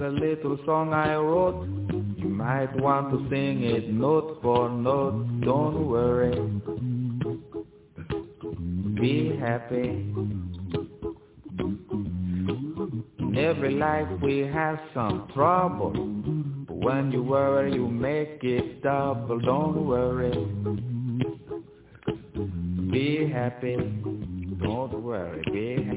a little song I wrote. You might want to sing it note for note. Don't worry, be happy. In every life we have some trouble, but when you worry you make it double. Don't worry, be happy. Don't worry, be happy.